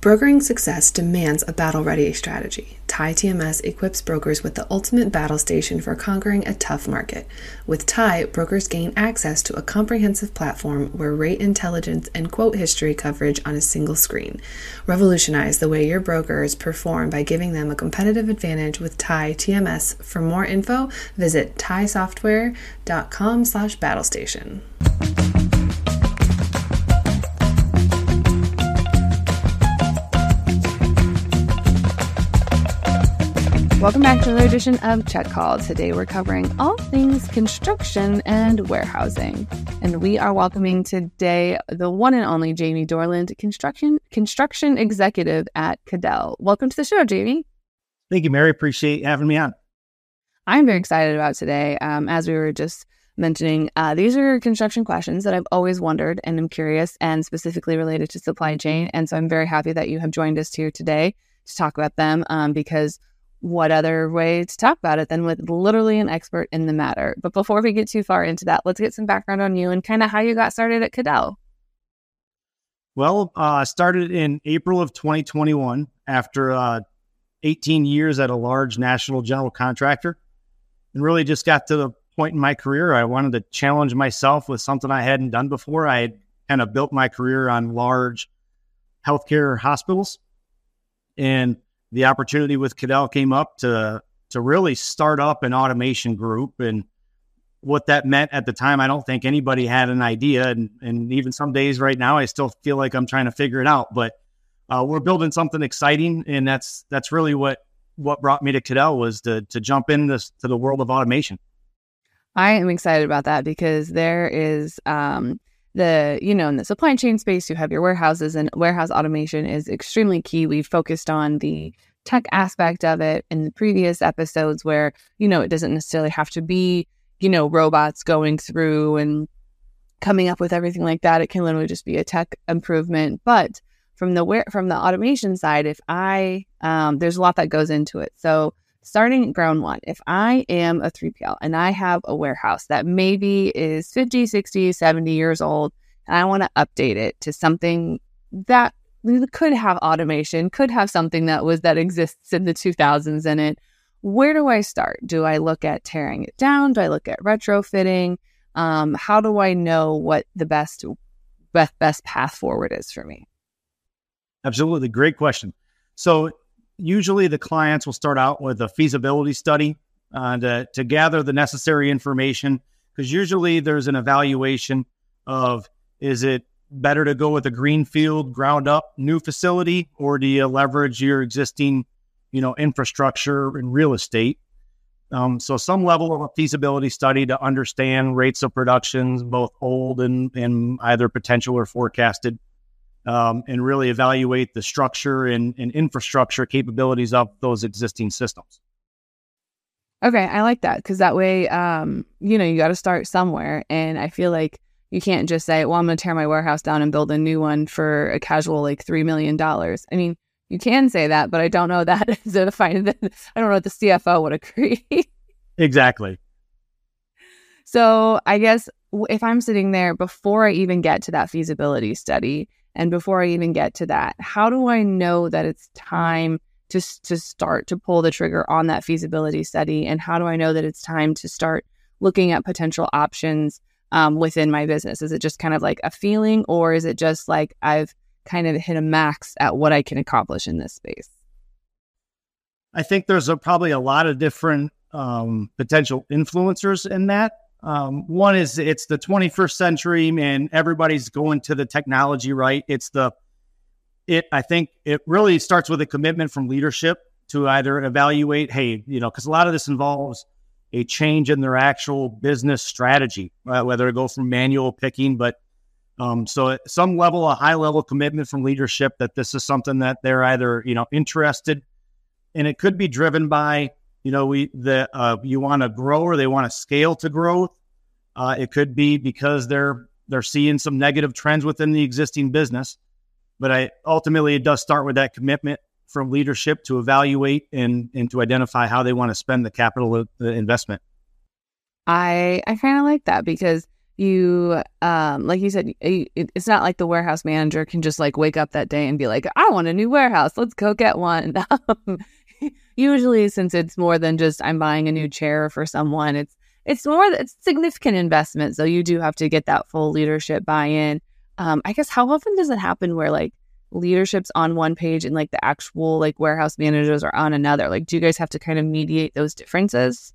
Brokering success demands a battle-ready strategy. TIE TMS equips brokers with the ultimate battle station for conquering a tough market. With TIE, brokers gain access to a comprehensive platform where rate intelligence and quote history coverage on a single screen. Revolutionize the way your brokers perform by giving them a competitive advantage with TIE TMS. For more info, visit tiesoftware.com/battlestation. Welcome back to another edition of Check Call. Today we're covering all things construction and warehousing. And we are welcoming today the one and only Jamie Dorland, construction executive at Cadell. Welcome to the show, Jamie. Thank you, Mary. Appreciate having me on. I'm very excited about today. As we were just mentioning, these are construction questions that I've always wondered and I'm curious, and specifically related to supply chain. And so I'm very happy that you have joined us here today to talk about them, because what other way to talk about it than with literally an expert in the matter. But before we get too far into that, let's get some background on you and kind of how you got started at Cadell. Well, I started in April of 2021 after 18 years at a large national general contractor, and really just got to the point in my career I wanted to challenge myself with something I hadn't done before. I had kind of built my career on large healthcare hospitals, and the opportunity with Cadell came up to really start up an automation group. And what that meant at the time, I don't think anybody had an idea. And even some days right now, I still feel like I'm trying to figure it out. But we're building something exciting. And that's really what brought me to Cadell, was to jump into the world of automation. I am excited about that because there is in the supply chain space, you have your warehouses, and warehouse automation is extremely key. We've focused on the tech aspect of it in the previous episodes where, it doesn't necessarily have to be, robots going through and coming up with everything like that. It can literally just be a tech improvement. But from the automation side, there's a lot that goes into it. So starting at ground one, if I am a 3PL and I have a warehouse that maybe is 50, 60, 70 years old, and I want to update it to something that could have automation, could have something that exists in the 2000s in it, where do I start? Do I look at tearing it down? Do I look at retrofitting? How do I know what the best path forward is for me? Absolutely. Great question. So usually the clients will start out with a feasibility study to gather the necessary information, because usually there's an evaluation of, is it better to go with a greenfield, ground up new facility, or do you leverage your existing, infrastructure and real estate? So some level of a feasibility study to understand rates of productions, both old and either potential or forecasted. And really evaluate the structure and infrastructure capabilities of those existing systems. Okay, I like that, because that way, you got to start somewhere. And I feel like you can't just say, well, I'm going to tear my warehouse down and build a new one for a casual $3 million. I mean, you can say that, but I don't know that. I don't know if the CFO would agree. Exactly. So I guess if I'm sitting there before I even get to that feasibility study, and before I even get to that, how do I know that it's time to start to pull the trigger on that feasibility study? And how do I know that it's time to start looking at potential options within my business? Is it just kind of like a feeling, or is it just like I've kind of hit a max at what I can accomplish in this space? I think there's probably a lot of different potential influencers in that. One is, it's the 21st century and everybody's going to the technology, right? I think it really starts with a commitment from leadership to either evaluate, because a lot of this involves a change in their actual business strategy, whether it go from manual picking, but so at some level, a high level commitment from leadership that this is something that they're either, interested, and it could be driven by, you want to grow, or they want to scale to growth. It could be because they're seeing some negative trends within the existing business. But ultimately, it does start with that commitment from leadership to evaluate and to identify how they want to spend the capital investment. I kind of like that, because you like you said, it's not like the warehouse manager can just like wake up that day and be like, I want a new warehouse, let's go get one. Usually, since it's more than just I'm buying a new chair for someone, it's significant investment, so you do have to get that full leadership buy-in. I guess, how often does it happen where like leadership's on one page and like the actual like warehouse managers are on another? Like, do you guys have to kind of mediate those differences?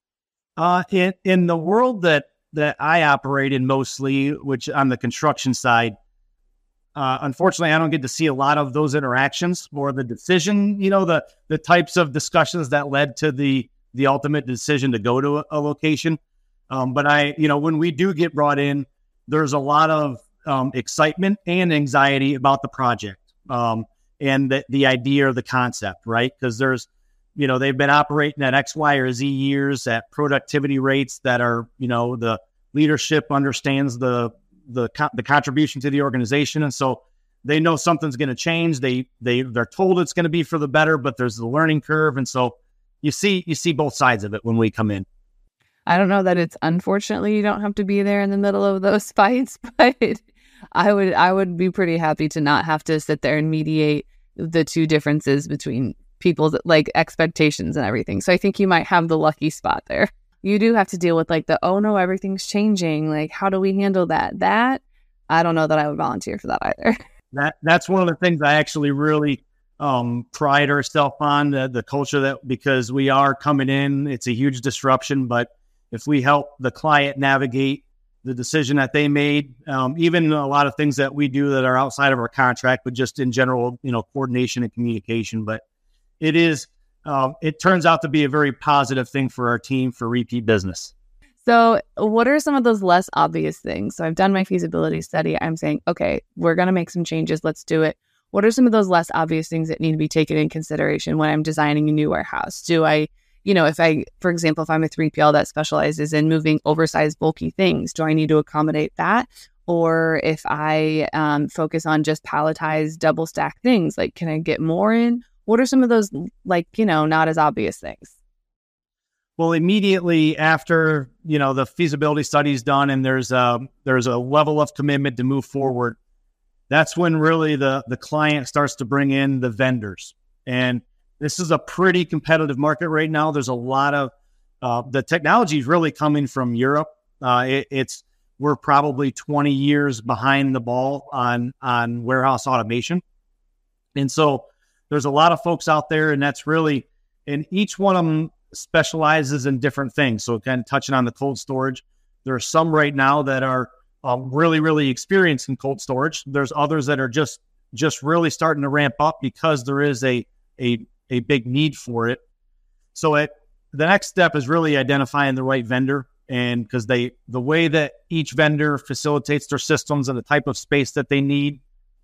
In the world that I operate in mostly, which on the construction side, unfortunately, I don't get to see a lot of those interactions or the decision, the types of discussions that led to the ultimate decision to go to a location. But when we do get brought in, there's a lot of excitement and anxiety about the project and the idea or the concept, right? Because there's, they've been operating at X, Y, or Z years at productivity rates that are, the leadership understands the contribution to the organization. And so they know something's going to change. They're told it's going to be for the better, but there's the learning curve. And so you see both sides of it when we come in. I don't know that it's, unfortunately, you don't have to be there in the middle of those fights, but I would be pretty happy to not have to sit there and mediate the two differences between people's like expectations and everything. So I think you might have the lucky spot there. You do have to deal with like oh no, everything's changing. Like, how do we handle that? I don't know that I would volunteer for that either. That's one of the things I actually really pride ourselves on, the culture, because we are coming in. It's a huge disruption, but if we help the client navigate the decision that they made, even a lot of things that we do that are outside of our contract, but just in general, coordination and communication. But it turns out to be a very positive thing for our team for repeat business. So what are some of those less obvious things? So I've done my feasibility study. I'm saying, okay, we're going to make some changes. Let's do it. What are some of those less obvious things that need to be taken in consideration when I'm designing a new warehouse? Do I, for example, if I'm a 3PL that specializes in moving oversized, bulky things, do I need to accommodate that? Or if I focus on just palletized, double stack things, like, can I get more in? What are some of those, not as obvious things? Well, immediately after, the feasibility study is done and there's a level of commitment to move forward, that's when really the client starts to bring in the vendors. And this is a pretty competitive market right now. There's a lot of the technology is really coming from Europe. We're probably 20 years behind the ball on warehouse automation. And so there's a lot of folks out there, and and each one of them specializes in different things. So kind of touching on the cold storage, there are some right now that are really, really experienced in cold storage. There's others that are just really starting to ramp up because there is a big need for it. So the next step is really identifying the right vendor, and because the way that each vendor facilitates their systems and the type of space that they need.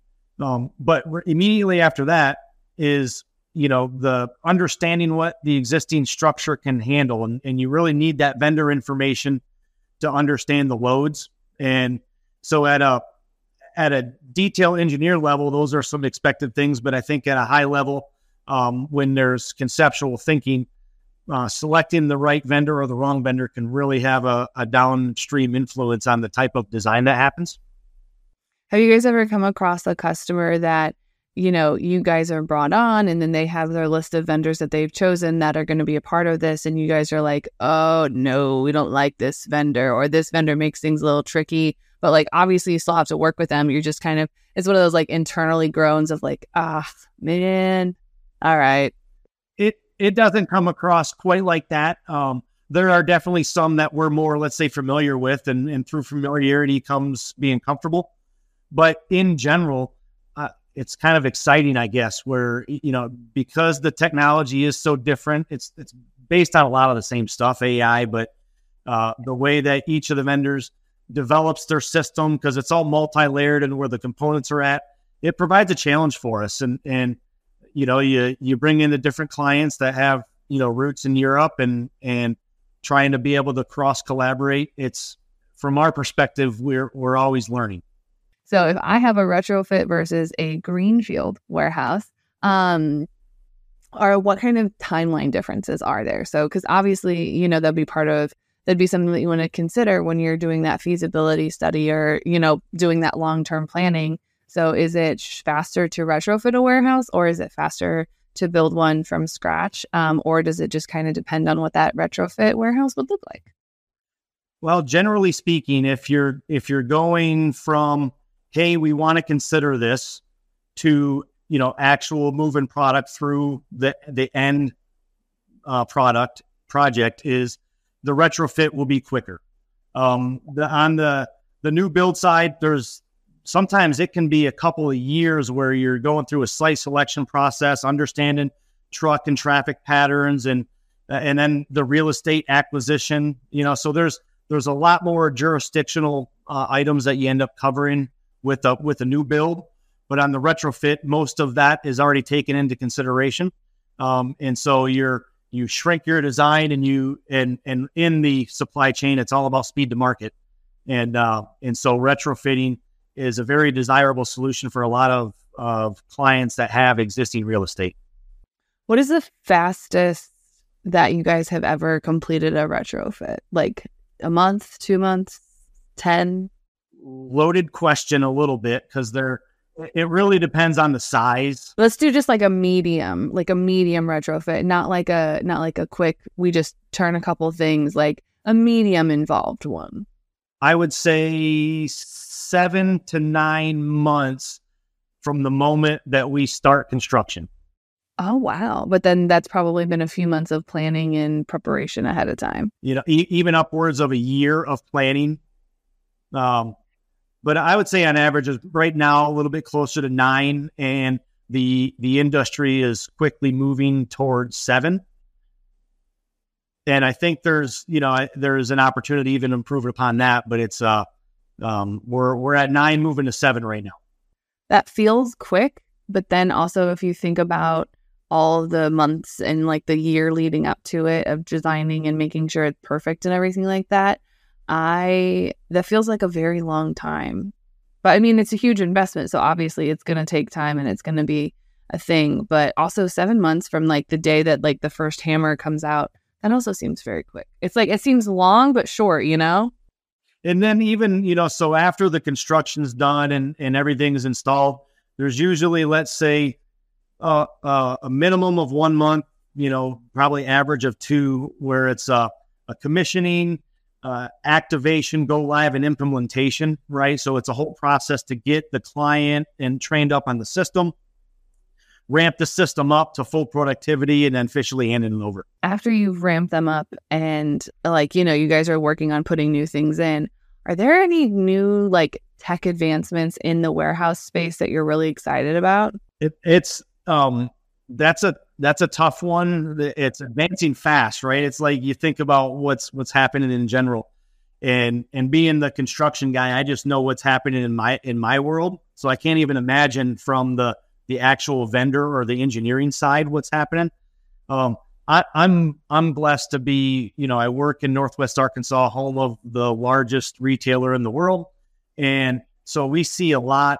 But immediately after that is, the understanding what the existing structure can handle. And you really need that vendor information to understand the loads. And so at a detail engineer level, those are some expected things. But I think at a high level, when there's conceptual thinking, selecting the right vendor or the wrong vendor can really have a downstream influence on the type of design that happens. Have you guys ever come across a customer that, you guys are brought on and then they have their list of vendors that they've chosen that are going to be a part of this, and you guys are like, oh no, we don't like this vendor, or this vendor makes things a little tricky, but like obviously you still have to work with them. You're just kind of, it's one of those like internally groans of like, man, all right. It doesn't come across quite like that. There are definitely some that we're more, let's say, familiar with, and through familiarity comes being comfortable. But in general, it's kind of exciting, I guess, where, because the technology is so different, it's based on a lot of the same stuff, AI, but the way that each of the vendors develops their system, because it's all multi-layered and where the components are at, it provides a challenge for us. And you bring in the different clients that have, roots in Europe and trying to be able to cross collaborate. It's, from our perspective, we're always learning. So if I have a retrofit versus a greenfield warehouse, what kind of timeline differences are there? So, because obviously, that'll be part of that'd be something that you want to consider when you're doing that feasibility study or, doing that long-term planning. So is it faster to retrofit a warehouse, or is it faster to build one from scratch? Or does it just kind of depend on what that retrofit warehouse would look like? Well, generally speaking, if you're going from, hey, we want to consider this, to actual moving product through the end project, is the retrofit will be quicker. On the new build side, sometimes it can be a couple of years where you're going through a site selection process, understanding truck and traffic patterns, and then the real estate acquisition. So there's a lot more jurisdictional items that you end up covering with a new build. But on the retrofit, most of that is already taken into consideration, and so you shrink your design, and in the supply chain, it's all about speed to market, and so retrofitting is a very desirable solution for a lot of clients that have existing real estate. What is the fastest that you guys have ever completed a retrofit? Like a month, 2 months, 10? Loaded question a little bit, because it really depends on the size. Let's do just like a medium retrofit, not like a quick, we just turn a couple things, like a medium involved one. I would say 7 to 9 months from the moment that we start construction. Oh, wow. But then that's probably been a few months of planning and preparation ahead of time. Even upwards of a year of planning. But I would say on average is right now a little bit closer to 9, and the industry is quickly moving towards 7. And I think there's an opportunity to even improve upon that, but it's we're at 9 moving to 7 right now. That feels quick, but then also if you think about all the months and like the year leading up to it of designing and making sure it's perfect and everything like that, that feels like a very long time. But I mean, it's a huge investment, so obviously it's going to take time and it's going to be a thing. But also 7 months from like the day that like the first hammer comes out, that also seems very quick. It's like, it seems long but short, And then even, so after the construction's done and everything is installed, there's usually, let's say, a minimum of 1 month, probably average of 2, where it's a commissioning, activation, go live, and implementation, right? So it's a whole process to get the client and trained up on the system, ramp the system up to full productivity, and then officially handing it over. After you've ramped them up and you guys are working on putting new things in, are there any new like tech advancements in the warehouse space that you're really excited about? That's a tough one. It's advancing fast, right? It's like you think about what's happening in general, and being the construction guy, I just know what's happening in my world. So I can't even imagine from the actual vendor or the engineering side what's happening. I'm blessed to be, I work in Northwest Arkansas, home of the largest retailer in the world, and so we see a lot,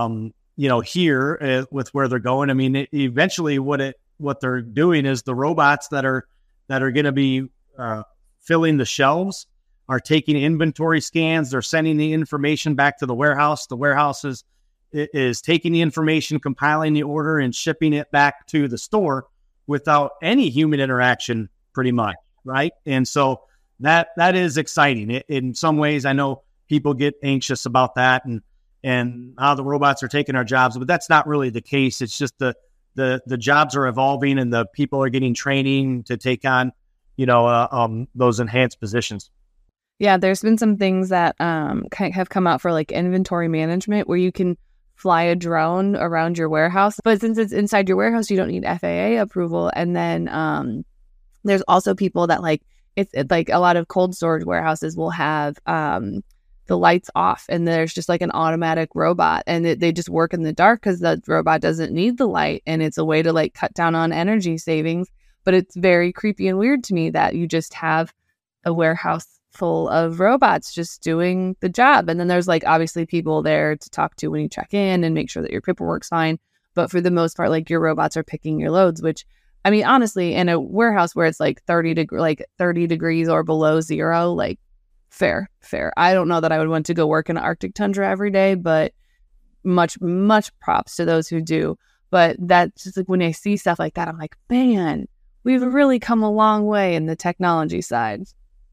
here with where they're going. I mean, eventually, what they're doing is the robots that are going to be filling the shelves are taking inventory scans. They're sending the information back to the warehouse. The warehouse is taking the information, compiling the order, and shipping it back to the store without any human interaction, pretty much, right? And so that is exciting. In some ways, I know people get anxious about that and how the robots are taking our jobs, but that's not really the case. It's just the jobs are evolving and the people are getting training to take on, those enhanced positions. Yeah, there's been some things that have come out for like inventory management where you can fly a drone around your warehouse. But since it's inside your warehouse, you don't need FAA approval. And then there's also people that it's like a lot of cold storage warehouses will have the lights off and there's just like an automatic robot and they just work in the dark because the robot doesn't need the light. And it's a way to like cut down on energy savings. But it's very creepy and weird to me that you just have a warehouse full of robots just doing the job. And then there's like obviously people there to talk to when you check in and make sure that your paperwork's fine. But for the most part, like your robots are picking your loads, which I mean, honestly, in a warehouse where it's like 30 degrees or below zero, like fair. I don't know that I would want to go work in an Arctic tundra every day, but much props to those who do. But that's just like when I see stuff like that, I'm like, man, we've really come a long way in the technology side.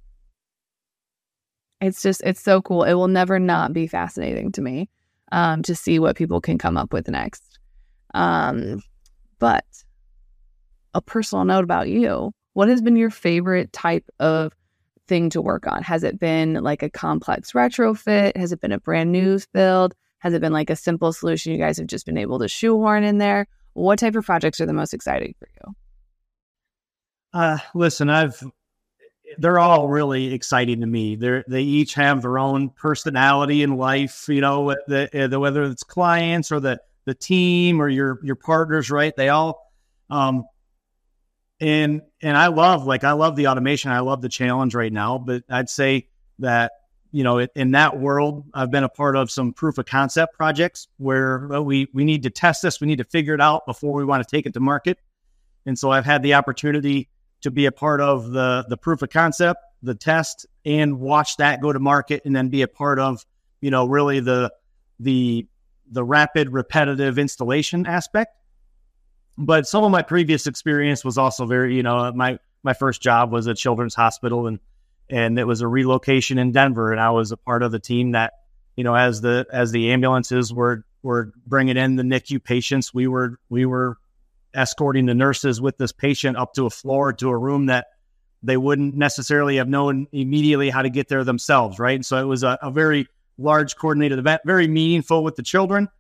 It's so cool. It will never not be fascinating to me to see what people can come up with next. But a personal note about you, what has been your favorite type of thing to work on? Has it been like a complex retrofit? Has it been a brand new build? Has it been like a simple solution you guys have just been able to shoehorn in there? What type of projects are the most exciting for you? Listen, they're all really exciting to me. They each have their own personality in life, you know, whether it's clients or the team or your partners, right? They all, and I love the automation. I love the challenge right now, but I'd say that, you know, in that world, I've been a part of some proof of concept projects where we need to test this. We need to figure it out before we want to take it to market. And so I've had the opportunity to be a part of the proof of concept, the test, and watch that go to market, and then be a part of, you know, really the rapid, repetitive installation aspect. But some of my previous experience was also very, you know, my first job was at Children's Hospital, and it was a relocation in Denver, and I was a part of the team that, you know, as the ambulances were bringing in the NICU patients, we were escorting the nurses with this patient up to a floor, to a room that they wouldn't necessarily have known immediately how to get there themselves, right? And so it was a very large coordinated event, very meaningful with the children.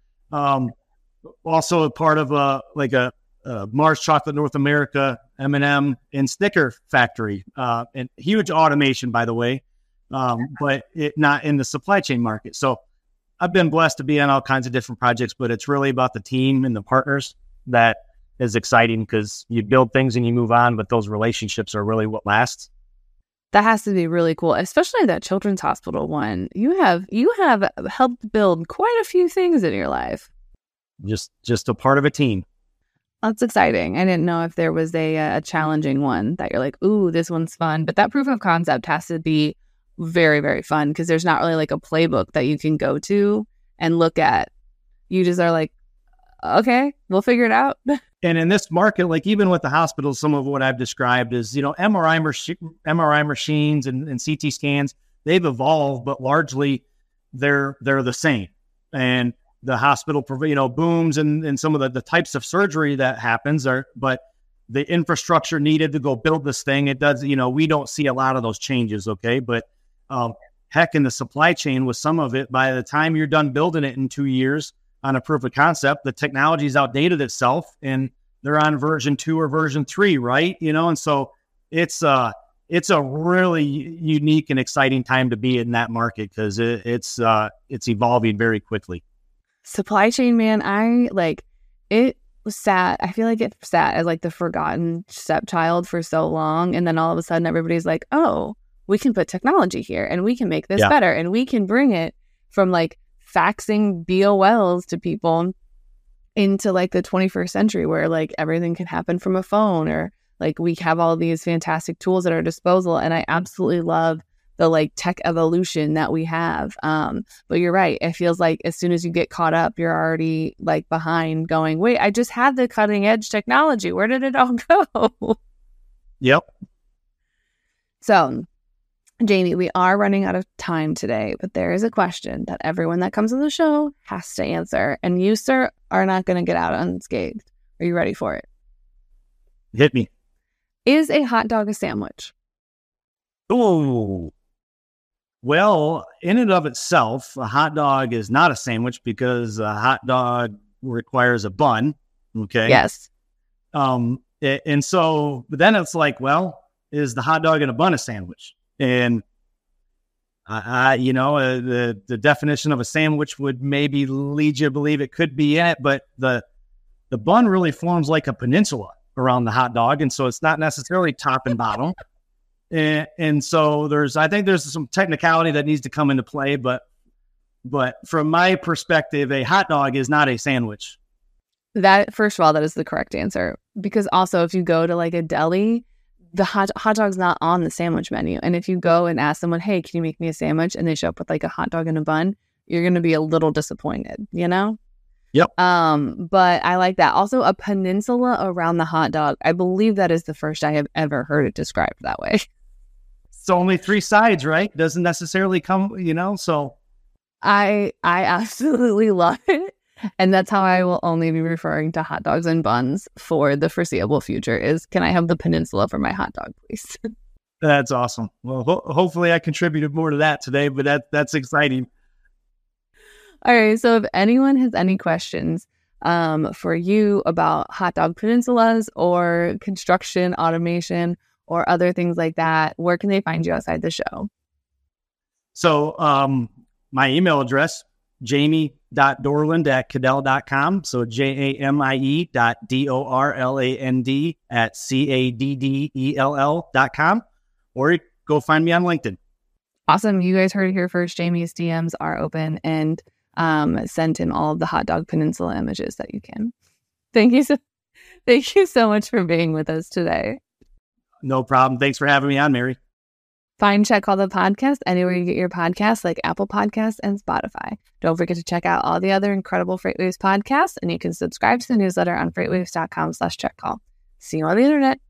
Also a part of a Mars Chocolate North America M&M and Snicker factory, and huge automation, by the way, but it not in the supply chain market. So I've been blessed to be on all kinds of different projects, but it's really about the team and the partners that is exciting, because you build things and you move on, but those relationships are really what lasts. That has to be really cool, especially that Children's Hospital one. You have helped build quite a few things in your life. Just a part of a team. That's exciting. I didn't know if there was a challenging one that you're like, ooh, this one's fun. But that proof of concept has to be very, very fun, because there's not really like a playbook that you can go to and look at. You just are like, okay, we'll figure it out. And in this market, like even with the hospitals, some of what I've described is, you know, MRI machines and CT scans, they've evolved, but largely they're the same. And the hospital, you know, booms and some of the types of surgery that happens but the infrastructure needed to go build this thing, it does, you know, we don't see a lot of those changes. Okay. But heck, in the supply chain with some of it, by the time you're done building it in 2 years on a proof of concept, the technology's outdated itself and they're on version 2 or version 3, right? You know, and so it's a really unique and exciting time to be in that market, because it's evolving very quickly. Supply chain, man, it sat as like the forgotten stepchild for so long, and then all of a sudden everybody's like, oh, we can put technology here and we can make this better, and we can bring it from like faxing BOLs to people into like the 21st century, where like everything can happen from a phone, or like we have all these fantastic tools at our disposal. And I absolutely love the like tech evolution that we have. But you're right. It feels like as soon as you get caught up, you're already like behind, going, wait, I just had the cutting edge technology. Where did it all go? Yep. So, Jamie, we are running out of time today, but there is a question that everyone that comes on the show has to answer. And you, sir, are not going to get out unscathed. Are you ready for it? Hit me. Is a hot dog a sandwich? Oh, well, in and of itself, a hot dog is not a sandwich, because a hot dog requires a bun. Okay. Yes. And so, but then it's like, well, is the hot dog and a bun a sandwich? And you know, the definition of a sandwich would maybe lead you to believe it could be in it, but the bun really forms like a peninsula around the hot dog, and so it's not necessarily top and bottom. And so I think there's some technicality that needs to come into play, but from my perspective, a hot dog is not a sandwich. That, first of all, that is the correct answer. Because also, if you go to like a deli, the hot dog's not on the sandwich menu. And if you go and ask someone, hey, can you make me a sandwich? And they show up with like a hot dog and a bun, you're going to be a little disappointed, you know? Yep. But I like that. Also, a peninsula around the hot dog. I believe that is the first I have ever heard it described that way. It's only 3 sides, right? Doesn't necessarily come, so. I absolutely love it. And that's how I will only be referring to hot dogs and buns for the foreseeable future is, can I have the peninsula for my hot dog, please? That's awesome. Well, hopefully I contributed more to that today, but that's exciting. All right. So if anyone has any questions for you about hot dog peninsulas or construction, automation, or other things like that, where can they find you outside the show? So my email address, jamie.dorland@cadell.com. So jamie.dorland@caddell.com, or go find me on LinkedIn. Awesome. You guys heard it here first. Jamie's DMs are open, and send him all of the hot dog peninsula images that you can. Thank you so much for being with us today. No problem. Thanks for having me on, Mary. Find Check Call the Podcast anywhere you get your podcasts, like Apple Podcasts and Spotify. Don't forget to check out all the other incredible FreightWaves podcasts, and you can subscribe to the newsletter on freightwaves.com/checkcall. See you on the internet.